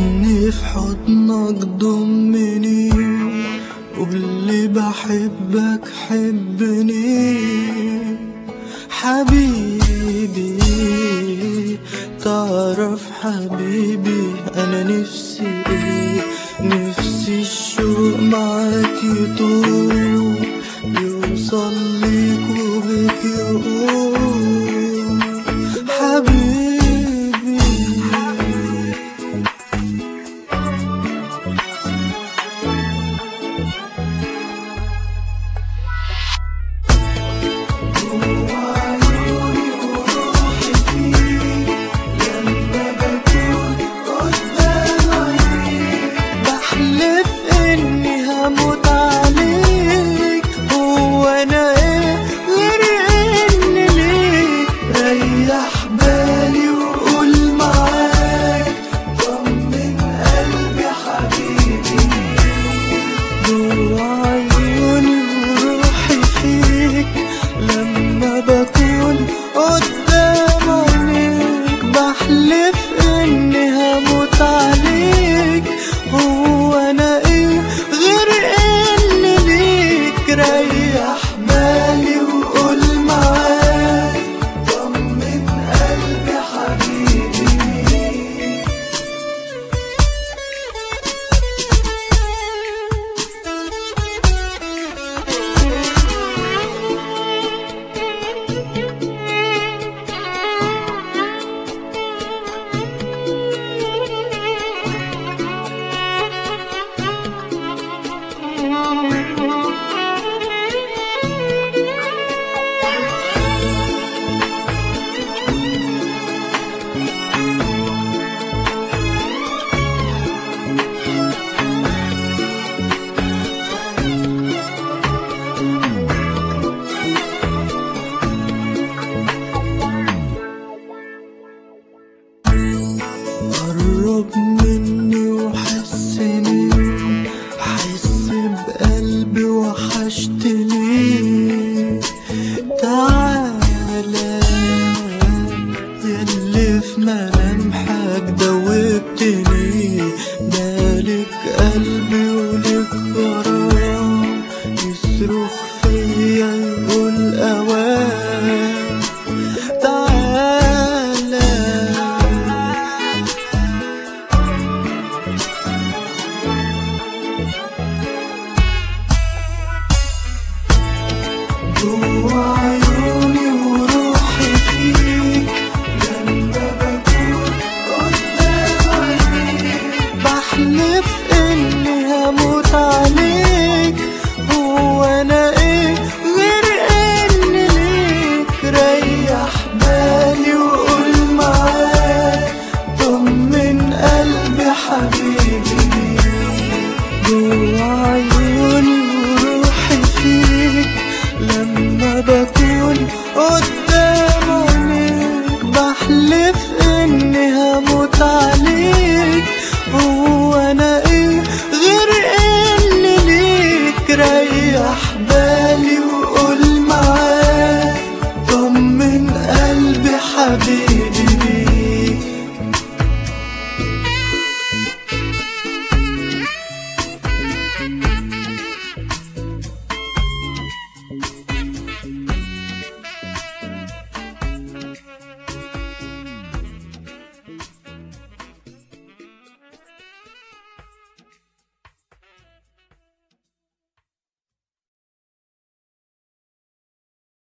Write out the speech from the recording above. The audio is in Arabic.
خدني في حضنك ضمني، قولي بحبك حبني حبيبي. تعرف حبيبي أنا نفسي إيه؟ نفسي الشوق معاك يطول يوصل ليك وبك يقول حبيبي. قرب مني وحسني، حس بقلبي وحشتني. تعالى ياللي في ملامحك دوبتني، مالك قلبي ولك غرام يصرخ فيا يقول أوام. جوا عيوني وروحي فيك، لما بكون قدام عينيك بحلف إني هموت عليك. هو أنا إيه غير إني ليك؟ ريح بالي وقول معاك طمن قلبي حبيبي. جوا عيوني وروحي فيك، لما بكون قدام عينيك بحلف إني هموت عليك. هو أنا